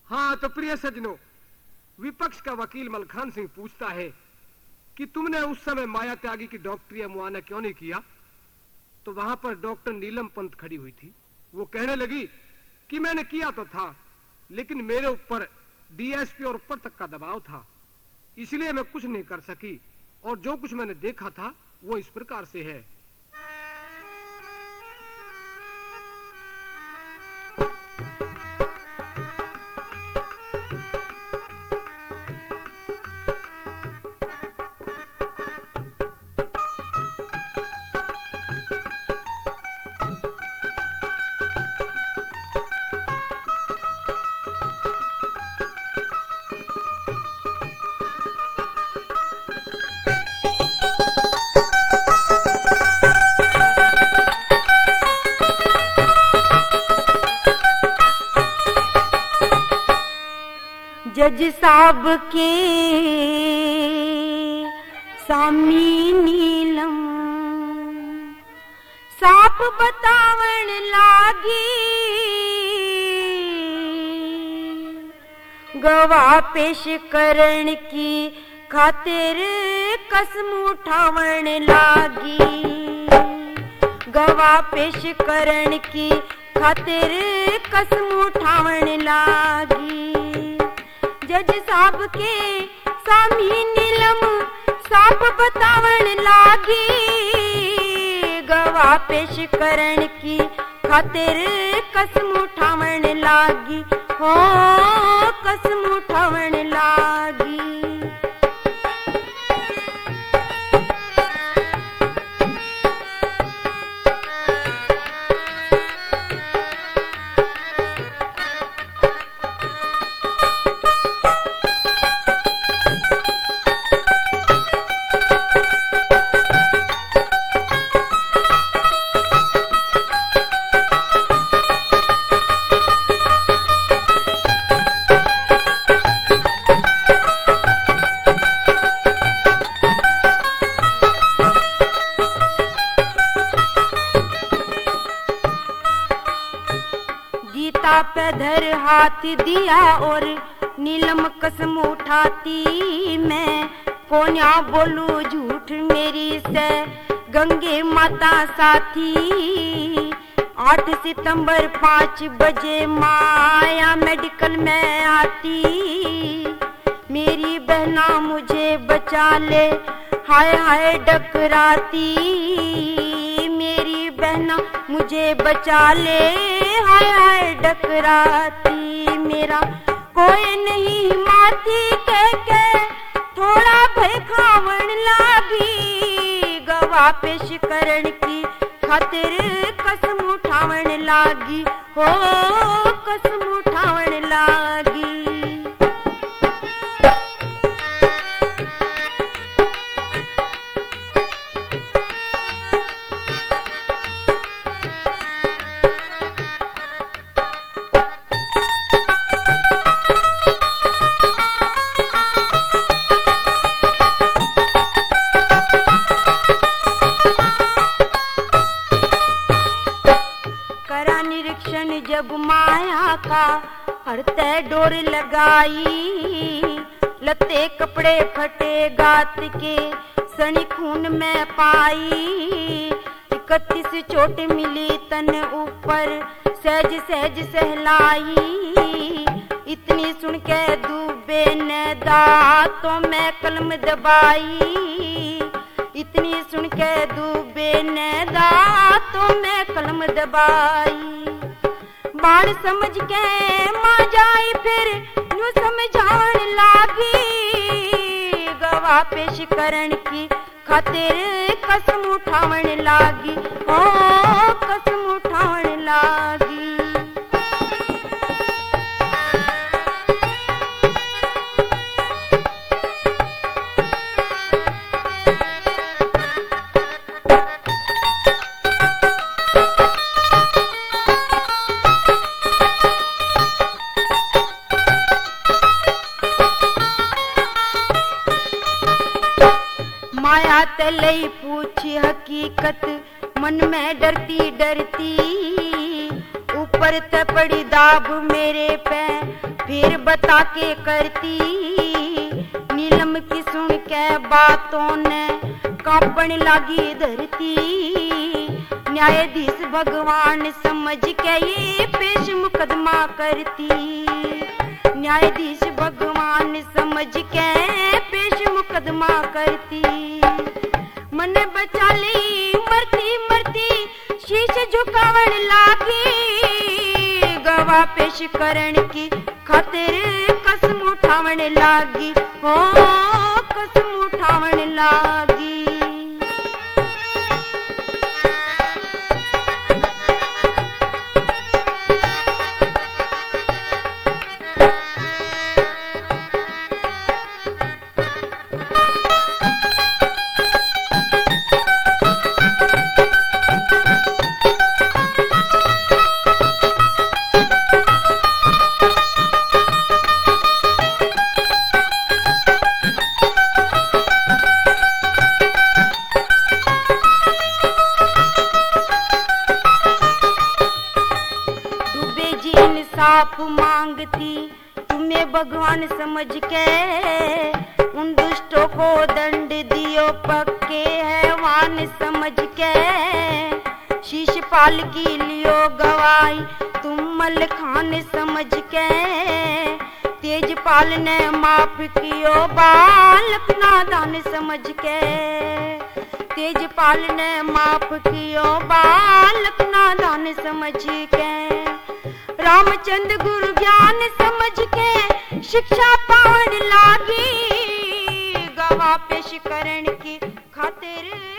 हाँ तो प्रिय सज्जनों, विपक्ष का वकील मलखान सिंह पूछता है कि तुमने उस समय माया त्यागी की डॉक्टरी या मुआयना क्यों नहीं किया? तो वहां पर डॉक्टर नीलम पंत खड़ी हुई थी। वो कहने लगी कि मैंने किया तो था, लेकिन मेरे ऊपर डीएसपी और ऊपर तक का दबाव था, इसलिए मैं कुछ नहीं कर सकी, और जो कुछ मैंने देखा था वो इस प्रकार से है। जज साहब के सामी नीलम साप बतावण लागी, गवाह पेश करण की खातिर कसम उठावण लागी, गवाह पेश करण की खातिर कसम उठावण लागी। जज साहब के सामी नीलम साप बतावण लागी, गवाह पेश करण की खातिर कसम उठावण लागी, हो कसम उठावण लागी। गीता पे धर हाथ दिया और नीलम कसम उठाती, मैं कोन्या बोलू झूठ मेरी से गंगे माता साथी। 8 सितंबर 5 बजे माया मेडिकल में आती, मेरी बहना मुझे बचा ले हाय हाय डकराती, मेरी बहना मुझे बचा ले हाय हाय डकराती। मेरा कोई नहीं माथी कह के थोड़ा भय खावण लागी, गवाह पेश करण की खातिर कसम उठावण लागी, हो कसम उठावण लागी। जब माया का हरते डोर लगाई, लत्ते कपड़े फटे गात के सनी खून में पाई। 31 चोट मिली तन ऊपर सहज सहज सहलाई, इतनी सुन के डूबे ने दांतों में कलम दबाई, इतनी सुन के डूबे ने दांतों में कलम दबाई। बाण समझ के मां जाई फिर यूं समझावन लागी, गवाह पेश करण की खातिर कसम उठावण लागी, ओ कसम उठावण लागी। माया तलई पूछी हकीकत मन में डरती डरती, ऊपर ते पड़ी दाब मेरे पे फिर बता के करती। नीलम की सुन के बातों ने कांपन लागी धरती। न्यायाधीश भगवान समझ के ये पेश मुकदमा करती। न्यायाधीश भगवान समझ के पेश मुकदमा करती। मन बचा ली मरती मरती शीश झुकावण लागी। गवाह पेश करण की खातिर कसम उठावण लागी। हो कसम उठावण लागी। इंसाफ मांगती तुम्हें भगवान समझ के। उन दुष्टों को दंड दियो पक्के हैवान समझ के। शीशपाल की लियो गवाही तुम मलखान समझ के। तेजपाल ने माफ कियो बालक नादान समझ के। तेजपाल ने माफ कियो बालक नादान समझ के। रामचंद्र गुरु ज्ञान समझ के शिक्षा पावन लागी। गवाह पेश करण की खातिर